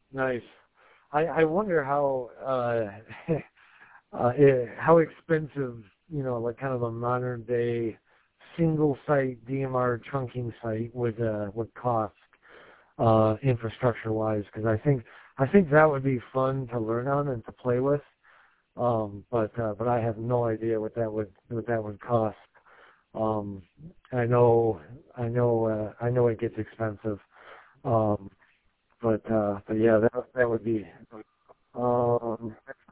Nice. I wonder how expensive, like kind of a modern day single site DMR trunking site would cost infrastructure wise, because I think that would be fun to learn on and to play with. But I have no idea what that would cost. Um, I know it gets expensive. Um, but yeah, that would be.